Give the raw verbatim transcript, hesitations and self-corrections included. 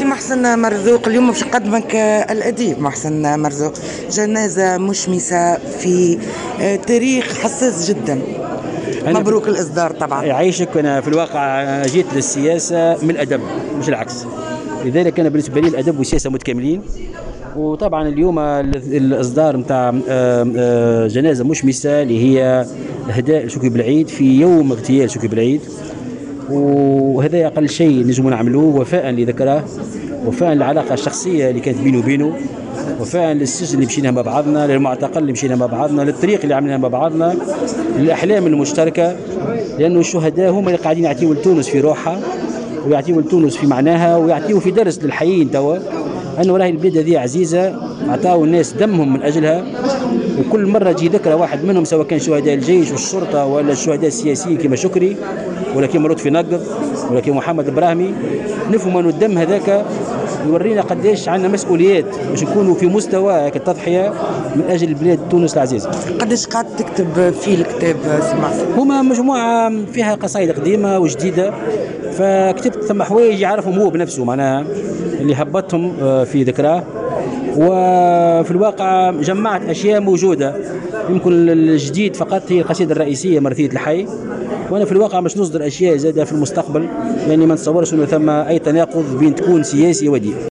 محسن مرزوق اليوم باش نقدمك الأديب محسن مرزوق. جنازة مشمسة في تاريخ حساس جدا. مبروك الإصدار طبعا. يعيشك. أنا في الواقع جيت للسياسة من الأدب مش العكس، لذلك أنا بالنسبة لي الأدب والسياسة متكاملين. وطبعا اليوم الإصدار متاع جنازة مشمسة اللي هي إهداء شكري بالعيد في يوم اغتيال شكري بالعيد، وهذا أقل شيء نجم نعملوه وفاء لذكراه، وفاء للعلاقة الشخصية اللي كانت بيني وبينه، وفاء للسجن اللي مشينا مع بعضنا، للمعتقل اللي مشينا مع بعضنا، للطريق اللي عملناها مع بعضنا، للأحلام المشتركة. لأنه الشهداء هم اللي قاعدين يعطيوا لتونس في روحها، ويعطيوا لتونس في معناها، ويعطيوا في درس للحيين توا أنه راهي البلاد هذه عزيزة، عطاوا الناس دمهم من أجلها. وكل مرة تجي ذكرى واحد منهم، سواء كان شهداء الجيش والشرطة ولا الشهداء السياسيين كما شكري ولا كما لطفي نقض ولا كما محمد إبراهيمي، نفهم أن الدم هذاك يورينا قديش عندنا مسؤوليات باش نكونوا في مستوى التضحية من أجل بلاد تونس العزيزة. قديش قاعد تكتب في الكتاب سمع؟ هما مجموعة فيها قصائد قديمة وجديدة، فكتبت ثم حوايج يعرفهم هو بنفسه معناها اللي هبطهم في ذكراه. وفي الواقع جمعت أشياء موجودة، يمكن الجديد فقط هي القصيدة الرئيسية مرثية الحي، وأنا في الواقع مش نصدر أشياء زادة في المستقبل، لأني ما نتصورش أنه ثم أي تناقض بين تكون سياسي ودين.